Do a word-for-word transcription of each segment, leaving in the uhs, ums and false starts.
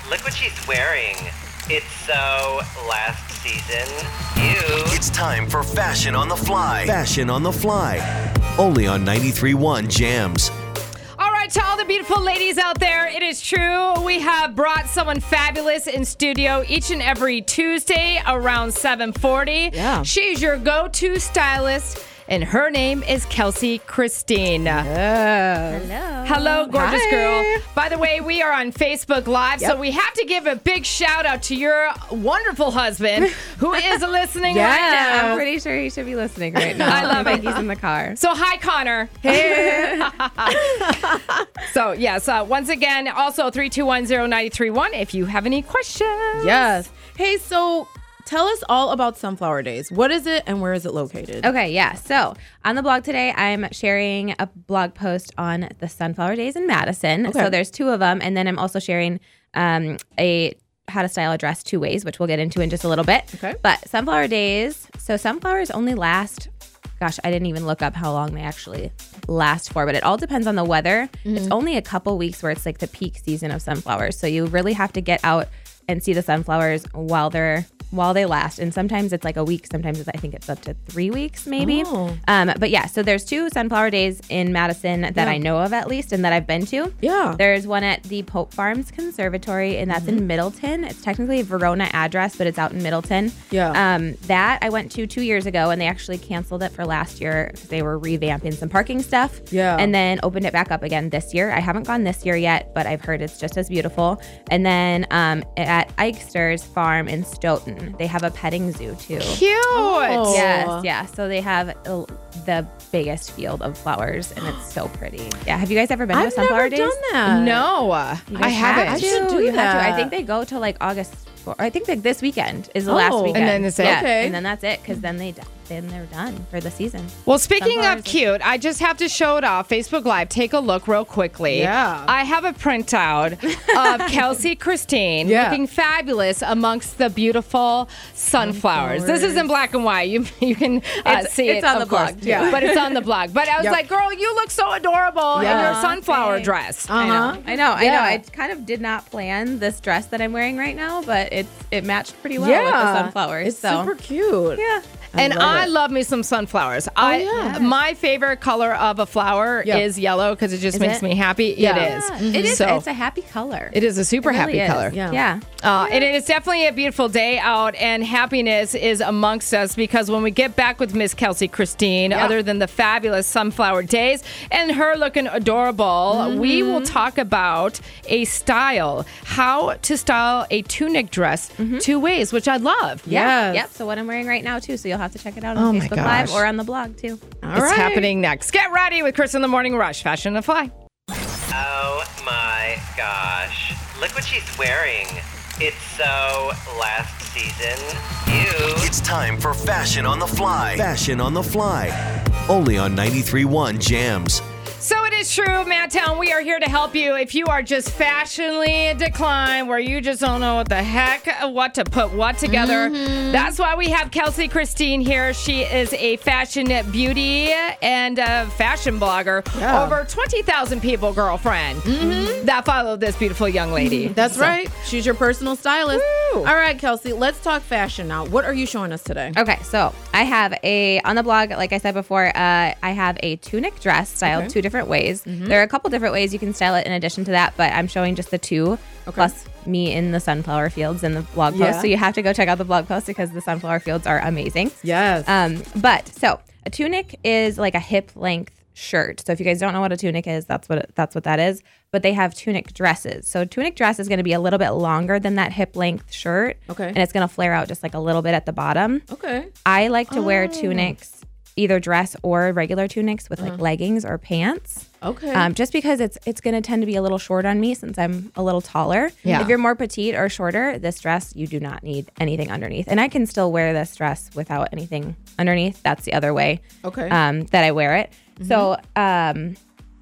Look what she's wearing. It's so last season. Ew. It's time for Fashion on the Fly. Fashion on the Fly. Only on ninety-three point one Jams. All right, to all the beautiful ladies out there, it is true. We have brought someone fabulous in studio each and every Tuesday around seven forty. Yeah. She's your go-to stylist, and her name is Kelsey Christine. Yes. Hello. Hello, gorgeous Hi. girl. By the way, we are on Facebook Live, so Yep. we have to give a big shout out to your wonderful husband who is listening Yes. right now. I'm pretty sure he should be listening right now. I love I think it. he's in the car. So, hi, Connor. Hey. So, yes, uh, once again, also three two one zero nine three one if you have any questions. Yes. Hey, so tell us all about Sunflower Days. What is it and where is it located? Okay, yeah. So on the blog today, I'm sharing a blog post on the Sunflower Days in Madison. Okay. So there's two of them. And then I'm also sharing um, a how to style a dress two ways, which we'll get into in just a little bit. Okay. But Sunflower Days, so sunflowers only last, gosh, I didn't even look up how long they actually last for, but it all depends on the weather. It's only a couple weeks where it's like the peak season of sunflowers. So you really have to get out and see the sunflowers while they're while they last. And sometimes it's like a week. Sometimes it's, I think it's up to three weeks maybe. Oh. Um, but yeah, so there's two Sunflower Days in Madison that Yeah. I know of at least and that I've been to. Yeah. There's one at the Pope Farms Conservatory, and that's in Middleton. It's technically a Verona address, but it's out in Middleton. Yeah. Um, that I went to two years ago, and they actually canceled it for last year because they were revamping some parking stuff. Yeah. And then opened it back up again this year. I haven't gone this year yet, but I've heard it's just as beautiful. And then um, at Eichster's Farm in Stoughton, they have a petting zoo too. Cute. Oh. Yes, yeah. So they have uh, the biggest field of flowers, and it's so pretty. Yeah. Have you guys ever been to a I've Sunflower never Days? done that. No, uh, You I guys haven't. Have I to. should do you Have to. I that. think they go to like August. Or I think like this weekend is the Oh. last And weekend. then it's it. Yeah, Okay. and then that's it because then they d- then they're done for the season. Well, speaking Sunflowers of are- cute, I just have to show it off. Facebook Live, take a look real quickly. Yeah. I have a printout of Kelsey Christine Yeah. looking fabulous amongst the beautiful sunflowers. This is in black and white. You you can uh, It's- see it's it, on of the blog, course. too. Yeah. But it's on the blog. But I was Yep. like, girl, you look so adorable in Yeah. your sunflower Thanks. dress. Uh-huh. I know. I know. I Yeah. know. I kind of did not plan this dress that I'm wearing right now, but it's it matched pretty well Yeah. with the sunflowers. It's so super cute. yeah. And love I it. love me some sunflowers. I yeah. My favorite color of a flower Yeah. is yellow because it just Is makes it? me happy. Yeah. It is. Yeah, It is. So It's a happy color. it is a super It really happy is. color. Yeah. Yeah. Uh, and it is definitely a beautiful day out, and happiness is amongst us because when we get back with Miss Kelsey Christine, Yeah. other than the fabulous sunflower days and her looking adorable, we will talk about a style, how to style a tunic dress two ways, which I love. Yeah. Yes. Yep. So what I'm wearing right now too. So you'll have to check it out Oh on my Facebook Live gosh. or on the blog too. All It's right. happening next. Get ready with Chris in the Morning Rush, Fashion on the Fly. Oh my gosh. Look what she's wearing. It's so last season. Ew. It's time for Fashion on the Fly. Fashion on the Fly. Only on ninety-three point one Jams. So it is true, Madtown. We are here to help you if you are just fashionally in decline, where you just don't know what the heck, what to put what together. Mm-hmm. That's why we have Kelsey Christine here. She is a fashion beauty and a fashion blogger. Yeah. Over twenty thousand people, girlfriend, that follow this beautiful young lady. That's So- right. She's your personal stylist. Woo. All right, Kelsey, let's talk fashion now. What are you showing us today? Okay, so I have a on the blog, like I said before, uh, I have a tunic dress styled Okay. two different ways. There are a couple different ways you can style it in addition to that, but I'm showing just the two plus me in the sunflower fields in the blog Yeah. post. So you have to go check out the blog post because the sunflower fields are amazing. Yes. Um, but so a tunic is like a hip length shirt. So if you guys don't know what a tunic is, that's what it, that's what that is. But they have tunic dresses. So a tunic dress is going to be a little bit longer than that hip length shirt. Okay. And it's going to flare out just like a little bit at the bottom. Okay. I like to wear Oh. tunics, either dress or regular tunics with like leggings or pants. Okay. Um, just because it's it's going to tend to be a little short on me since I'm a little taller. Yeah. If you're more petite or shorter, this dress, you do not need anything underneath. And I can still wear this dress without anything underneath. That's the other way Okay. um, that I wear it. So um,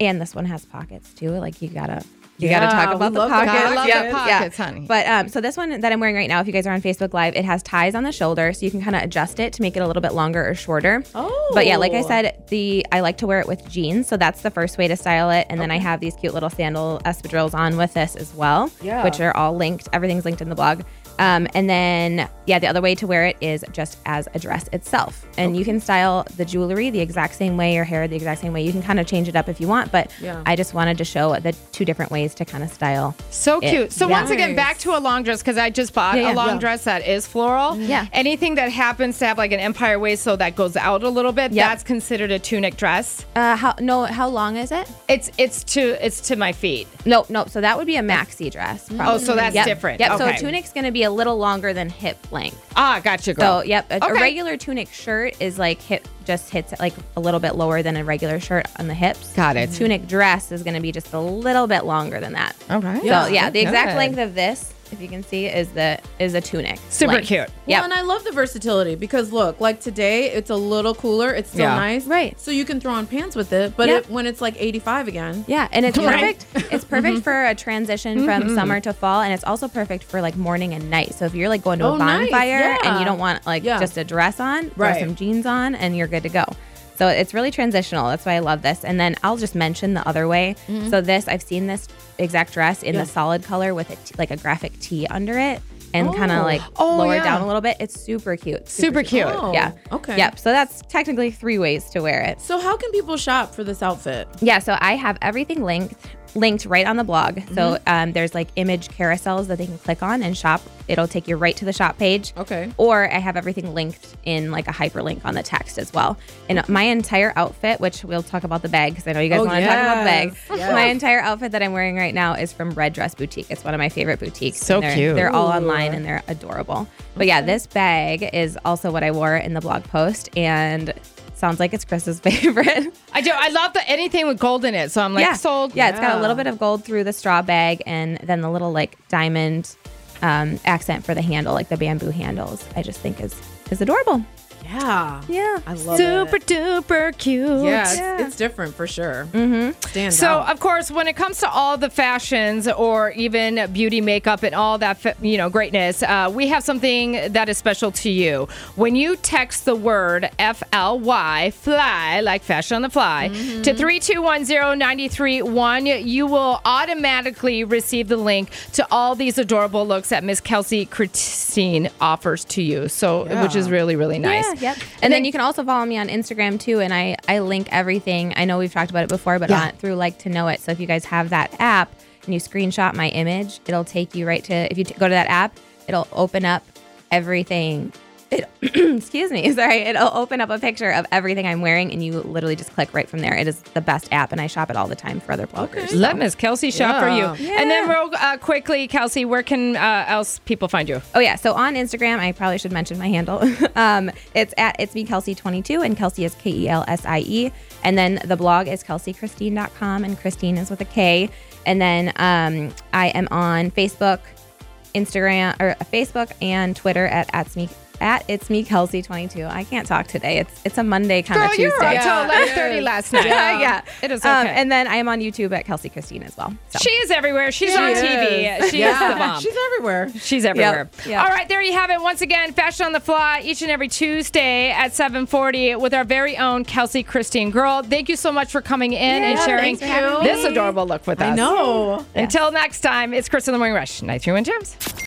And this one has pockets too. Like you gotta, you Yeah, gotta talk we about the love the pockets. I love Yep, the yeah. pockets, honey. But um, so this one that I'm wearing right now, if you guys are on Facebook Live, it has ties on the shoulder, so you can kind of adjust it to make it a little bit longer or shorter. Oh. But yeah, like I said, the I like to wear it with jeans, so that's the first way to style it. And then I have these cute little sandal espadrilles on with this as well, Yeah. which are all linked. Everything's linked in the blog. Um, and then, yeah, the other way to wear it is just as a dress itself. And you can style the jewelry the exact same way, your hair the exact same way. You can kind of change it up if you want, but Yeah. I just wanted to show the two different ways to kind of style. So it. cute. So Yeah. once again, back to a long dress because I just bought Yeah, yeah. a long Yeah. dress that is floral. Yeah. Anything that happens to have like an empire waist so that goes out a little bit, Yep. that's considered a tunic dress. Uh, how no? How long is it? It's it's to it's to my feet. No, no. So that would be a maxi dress. Oh, probably. so that's Yep. different. Yep. So Okay. a tunic's going to be a little longer than hip length. Ah, gotcha, girl. So yep, a, a Okay. regular tunic shirt is like hip, just hits like a little bit lower than a regular shirt on the hips. Got it. Tunic dress is going to be just a little bit longer than that. Okay. So yeah, the exact Good. length of this, if you can see, is the is a tunic. Super length. cute. Well, Yep. and I love the versatility because look, like today, it's a little cooler. It's still Yeah. nice, Right. So you can throw on pants with it. But Yeah. it, when it's like eighty-five again, Yeah, and it's Right. perfect. It's perfect for a transition from summer to fall, and it's also perfect for like morning and night. So if you're like going to Oh, a nice. bonfire and Yeah. you don't want like Yeah. just a dress on, throw Right. some jeans on, and you're good to go. So it's really transitional. That's why I love this. And then I'll just mention the other way. So this, I've seen this exact dress in Yeah. the solid color with a t- like a graphic tee under it, and kind Oh. of like Oh, lower yeah. down a little bit. It's super cute. Super cute. Oh, Yeah. okay. Yep. So that's technically three ways to wear it. So how can people shop for this outfit? Yeah, so I have everything linked linked right on the blog. So um, there's like image carousels that they can click on and shop. It'll take you right to the shop page. Okay. Or I have everything linked in like a hyperlink on the text as well. And my entire outfit, which we'll talk about the bag because I know you guys Oh, want to talk about the bag. yes, yes. My entire outfit that I'm wearing right now is from Red Dress Boutique. It's one of my favorite boutiques. So and they're, cute. They're all Ooh. online and they're adorable. But yeah, this bag is also what I wore in the blog post, and sounds like it's Chris's favorite. I do. I love the anything with gold in it. So I'm like yeah. sold. Yeah, it's got a Yeah. little bit of gold through the straw bag, and then the little like diamond um, accent for the handle, like the bamboo handles. I just think is is adorable. Yeah. Yeah. I love Super it. duper cute. Yeah, it's, Yeah. it's different for sure. Mm-hmm. Stands So, out. of course, when it comes to all the fashions or even beauty, makeup, and all that, fa- you know, greatness, uh, we have something that is special to you. When you text the word F L Y, fly, like fashion on the fly, to three two one zero nine three one, you will automatically receive the link to all these adorable looks that Miss Kelsey Christine offers to you. So, which is really, really nice. Yeah, yep. And, then, you can also follow me on Instagram too, and I I link everything. I know we've talked about it before, but Yeah. on through Like to Know It. So if you guys have that app and you screenshot my image, it'll take you right to. If you t- go to that app, it'll open up everything. It, excuse me, sorry. It'll open up a picture of everything I'm wearing, and you literally just click right from there. It is the best app, and I shop it all the time for other bloggers. Okay. Let Miss Kelsey shop for Yeah. you. And then real uh, quickly, Kelsey, where can uh, else people find you? Oh yeah, so on Instagram, I probably should mention my handle. um, it's at it's me Kelsey twenty-two, and Kelsey is K E L S I E, and then the blog is kelsey christine dot com, and Christine is with a K. And then um, I am on Facebook, Instagram, or Facebook and Twitter at at me at it's me Kelsey twenty-two. I can't talk today. It's it's a Monday kind Girl, of you Tuesday. were up till Yeah, eleven it thirty is. last night. yeah, yeah, It is Um, okay. and then I am on YouTube at Kelsey Christine as well. So. She is everywhere. She's She on T V. is. She yeah. is the bomb. She's everywhere. She's everywhere. Yep. All right, there you have it. Once again, Fashion on the Fly each and every Tuesday at seven forty with our very own Kelsey Christine. Girl, thank you so much for coming in and Yeah, sharing thanks for having this me. adorable look with us. I know. Until next time, it's Chris in the Morning Rush. ninety-three point one Gems.